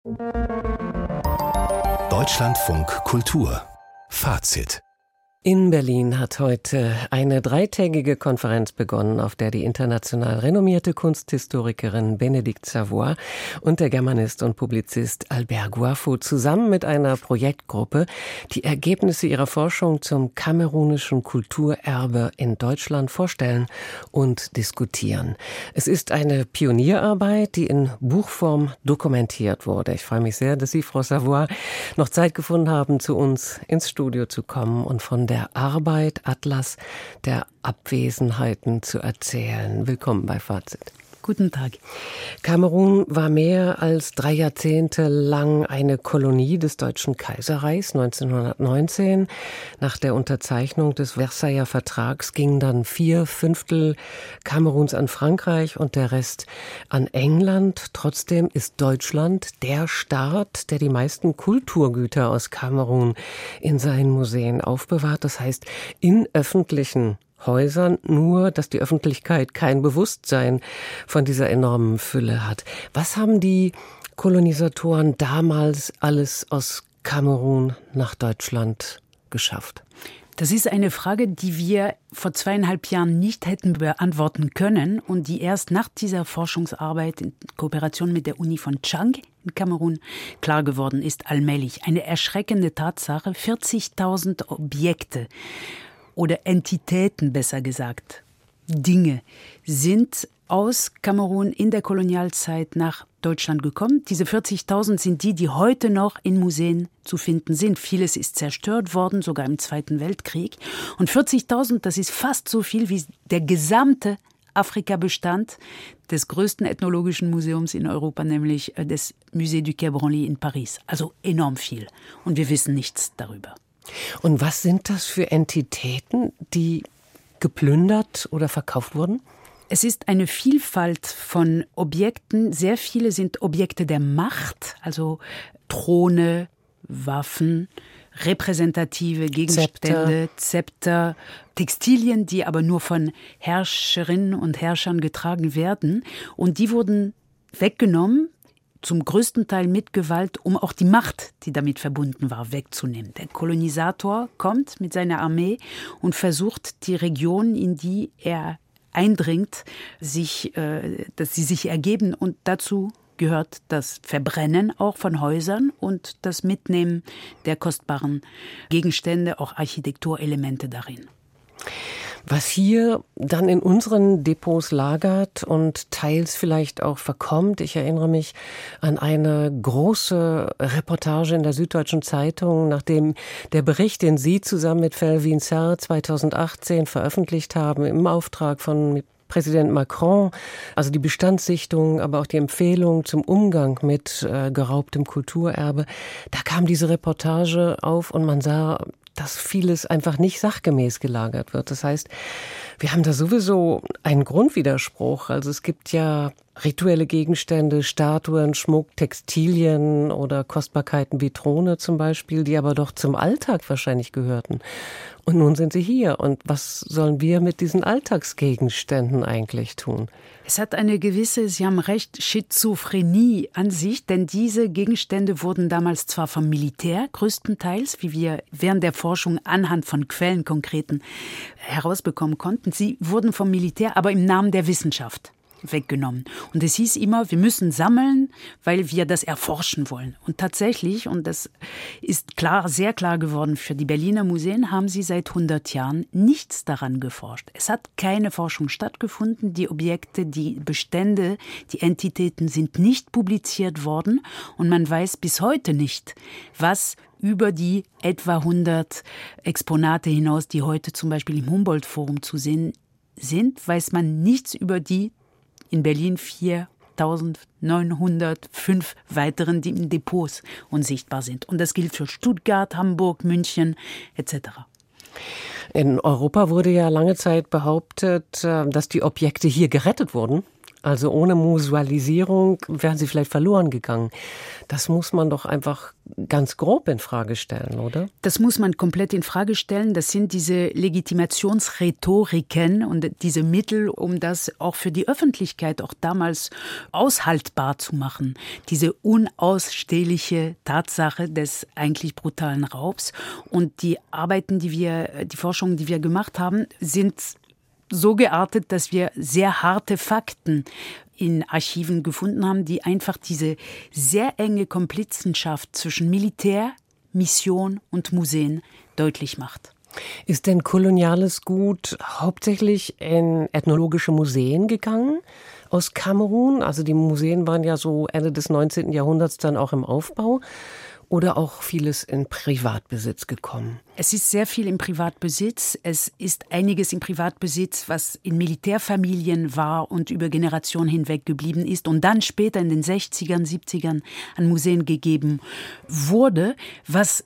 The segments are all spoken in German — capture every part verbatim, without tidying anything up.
Deutschlandfunk Kultur Fazit. In Berlin hat heute eine dreitägige Konferenz begonnen, auf der die international renommierte Kunsthistorikerin Bénédicte Savoy und der Germanist und Publizist Albert Guafo zusammen mit einer Projektgruppe die Ergebnisse ihrer Forschung zum kamerunischen Kulturerbe in Deutschland vorstellen und diskutieren. Es ist eine Pionierarbeit, die in Buchform dokumentiert wurde. Ich freue mich sehr, dass Sie, Frau Savoy, noch Zeit gefunden haben, zu uns ins Studio zu kommen und von der der Arbeit Atlas der Abwesenheiten zu erzählen. Willkommen bei Fazit. Guten Tag. Kamerun war mehr als drei Jahrzehnte lang eine Kolonie des Deutschen Kaiserreichs. neunzehnhundertneunzehn, nach der Unterzeichnung des Versailler Vertrags, gingen dann vier Fünftel Kameruns an Frankreich und der Rest an England. Trotzdem ist Deutschland der Staat, der die meisten Kulturgüter aus Kamerun in seinen Museen aufbewahrt. Das heißt, in öffentlichen Häusern, nur dass die Öffentlichkeit kein Bewusstsein von dieser enormen Fülle hat. Was haben die Kolonisatoren damals alles aus Kamerun nach Deutschland geschafft? Das ist eine Frage, die wir vor zweieinhalb Jahren nicht hätten beantworten können und die erst nach dieser Forschungsarbeit in Kooperation mit der Uni von Chang in Kamerun klar geworden ist, allmählich. Eine erschreckende Tatsache, vierzigtausend Objekte oder Entitäten, besser gesagt, Dinge, sind aus Kamerun in der Kolonialzeit nach Deutschland gekommen. Diese vierzigtausend sind die, die heute noch in Museen zu finden sind. Vieles ist zerstört worden, sogar im Zweiten Weltkrieg. Und vierzigtausend, das ist fast so viel wie der gesamte Afrika-Bestand des größten ethnologischen Museums in Europa, nämlich des Musée du Quai Branly in Paris. Also enorm viel. Und wir wissen nichts darüber. Und was sind das für Entitäten, die geplündert oder verkauft wurden? Es ist eine Vielfalt von Objekten. Sehr viele sind Objekte der Macht, also Throne, Waffen, repräsentative Gegenstände, Zepter. Zepter, Textilien, die aber nur von Herrscherinnen und Herrschern getragen werden. Und die wurden weggenommen, zum größten Teil mit Gewalt, um auch die Macht, die damit verbunden war, wegzunehmen. Der Kolonisator kommt mit seiner Armee und versucht, die Region, in die er eindringt, sich, äh, dass sie sich ergeben. Und dazu gehört das Verbrennen auch von Häusern und das Mitnehmen der kostbaren Gegenstände, auch Architekturelemente darin. Was hier dann in unseren Depots lagert und teils vielleicht auch verkommt. Ich erinnere mich an eine große Reportage in der Süddeutschen Zeitung, nachdem der Bericht, den Sie zusammen mit Felwine Serre zweitausendachtzehn veröffentlicht haben, im Auftrag von Präsident Macron, also die Bestandssichtung, aber auch die Empfehlung zum Umgang mit äh, geraubtem Kulturerbe. Da kam diese Reportage auf und man sah, dass vieles einfach nicht sachgemäß gelagert wird. Das heißt, wir haben da sowieso einen Grundwiderspruch. Also es gibt ja rituelle Gegenstände, Statuen, Schmuck, Textilien oder Kostbarkeiten wie Throne zum Beispiel, die aber doch zum Alltag wahrscheinlich gehörten. Und nun sind sie hier. Und was sollen wir mit diesen Alltagsgegenständen eigentlich tun? Es hat eine gewisse, Sie haben recht, Schizophrenie an sich, denn diese Gegenstände wurden damals zwar vom Militär größtenteils, wie wir während der Forschung anhand von Quellen konkreten herausbekommen konnten, sie wurden vom Militär, aber im Namen der Wissenschaft weggenommen. Und es hieß immer, wir müssen sammeln, weil wir das erforschen wollen. Und tatsächlich, und das ist klar, sehr klar geworden für die Berliner Museen, haben sie seit hundert Jahren nichts daran geforscht. Es hat keine Forschung stattgefunden. Die Objekte, die Bestände, die Entitäten sind nicht publiziert worden. Und man weiß bis heute nicht, was über die etwa hundert Exponate hinaus, die heute zum Beispiel im Humboldt-Forum zu sehen sind, weiß man nichts über die in Berlin viertausendneunhundertfünf weiteren, die in Depots unsichtbar sind. Und das gilt für Stuttgart, Hamburg, München et cetera. In Europa wurde ja lange Zeit behauptet, dass die Objekte hier gerettet wurden. Also ohne Musealisierung wären sie vielleicht verloren gegangen. Das muss man doch einfach ganz grob in Frage stellen, oder? Das muss man komplett in Frage stellen. Das sind diese Legitimationsrhetoriken und diese Mittel, um das auch für die Öffentlichkeit auch damals aushaltbar zu machen. Diese unausstehliche Tatsache des eigentlich brutalen Raubs. Und die Arbeiten, die wir, die Forschungen, die wir gemacht haben, sind so geartet, dass wir sehr harte Fakten in Archiven gefunden haben, die einfach diese sehr enge Komplizenschaft zwischen Militär, Mission und Museen deutlich macht. Ist denn koloniales Gut hauptsächlich in ethnologische Museen gegangen aus Kamerun? Also die Museen waren ja so Ende des neunzehnten Jahrhunderts dann auch im Aufbau. Oder auch vieles in Privatbesitz gekommen? Es ist sehr viel im Privatbesitz. Es ist einiges im Privatbesitz, was in Militärfamilien war und über Generationen hinweg geblieben ist und dann später in den sechzigern, siebzigern an Museen gegeben wurde, was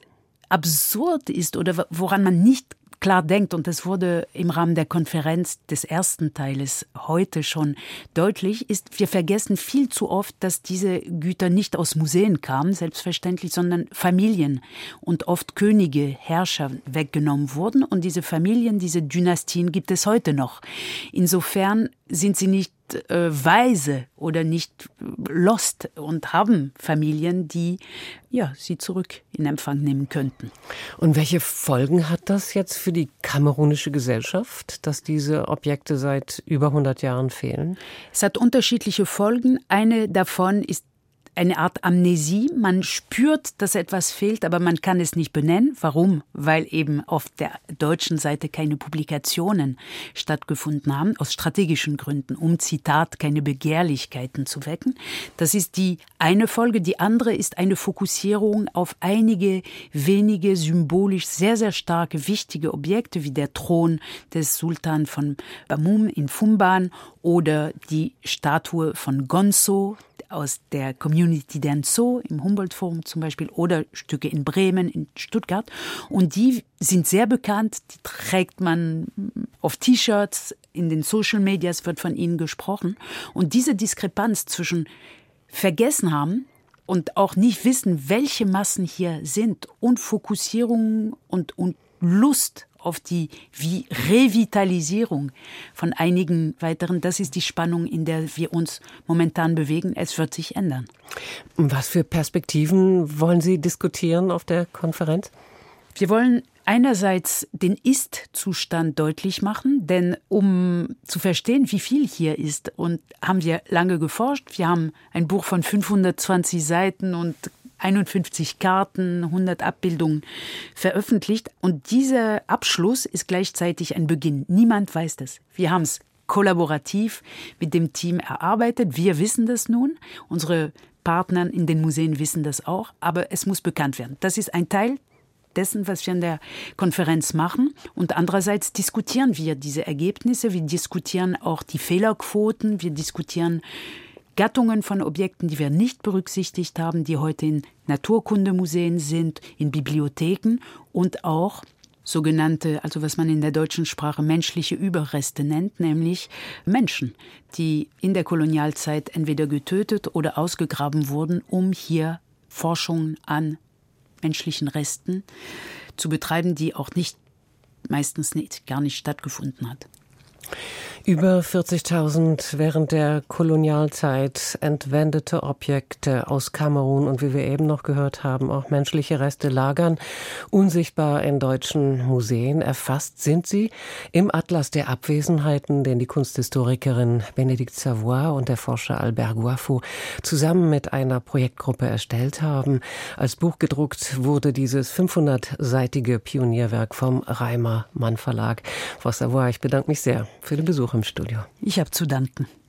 absurd ist oder woran man nicht klar denkt, und das wurde im Rahmen der Konferenz des ersten Teiles heute schon deutlich, ist, wir vergessen viel zu oft, dass diese Güter nicht aus Museen kamen, selbstverständlich, sondern Familien und oft Könige, Herrscher weggenommen wurden. Und diese Familien, diese Dynastien gibt es heute noch. Insofern sind sie nicht äh, weise oder nicht lost und haben Familien, die ja, sie zurück in Empfang nehmen könnten. Und welche Folgen hat das jetzt für die kamerunische Gesellschaft, dass diese Objekte seit über hundert Jahren fehlen? Es hat unterschiedliche Folgen. Eine davon ist eine Art Amnesie. Man spürt, dass etwas fehlt, aber man kann es nicht benennen. Warum? Weil eben auf der deutschen Seite keine Publikationen stattgefunden haben, aus strategischen Gründen, um, Zitat, keine Begehrlichkeiten zu wecken. Das ist die eine Folge. Die andere ist eine Fokussierung auf einige wenige symbolisch sehr, sehr starke, wichtige Objekte, wie der Thron des Sultan von Bamum in Fumban oder die Statue von Gonzo aus der Community Denso im Humboldt-Forum zum Beispiel oder Stücke in Bremen, in Stuttgart. Und die sind sehr bekannt, die trägt man auf T-Shirts, in den Social Medias wird von ihnen gesprochen. Und diese Diskrepanz zwischen vergessen haben und auch nicht wissen, welche Massen hier sind und Fokussierung und, und Lust auf die wie Revitalisierung von einigen weiteren. Das ist die Spannung, in der wir uns momentan bewegen. Es wird sich ändern. Was für Perspektiven wollen Sie diskutieren auf der Konferenz? Wir wollen einerseits den Ist-Zustand deutlich machen, denn um zu verstehen, wie viel hier ist, und haben wir lange geforscht. Wir haben ein Buch von fünfhundertzwanzig Seiten und einundfünfzig Karten, hundert Abbildungen veröffentlicht. Und dieser Abschluss ist gleichzeitig ein Beginn. Niemand weiß das. Wir haben es kollaborativ mit dem Team erarbeitet. Wir wissen das nun. Unsere Partner in den Museen wissen das auch. Aber es muss bekannt werden. Das ist ein Teil dessen, was wir in der Konferenz machen. Und andererseits diskutieren wir diese Ergebnisse. Wir diskutieren auch die Fehlerquoten. Wir diskutieren Gattungen von Objekten, die wir nicht berücksichtigt haben, die heute in Naturkundemuseen sind, in Bibliotheken und auch sogenannte, also was man in der deutschen Sprache menschliche Überreste nennt, nämlich Menschen, die in der Kolonialzeit entweder getötet oder ausgegraben wurden, um hier Forschung an menschlichen Resten zu betreiben, die auch nicht, meistens nicht, gar nicht stattgefunden hat. Über vierzigtausend während der Kolonialzeit entwendete Objekte aus Kamerun und wie wir eben noch gehört haben, auch menschliche Reste lagern unsichtbar in deutschen Museen. Erfasst sind sie im Atlas der Abwesenheiten, den die Kunsthistorikerin Bénédicte Savoy und der Forscher Albert Guafo zusammen mit einer Projektgruppe erstellt haben. Als Buch gedruckt wurde dieses fünfhundertseitige Pionierwerk vom Reimer Mann Verlag. Frau Savoy, ich bedanke mich sehr für den Besuch im Studio. Ich habe zu danken.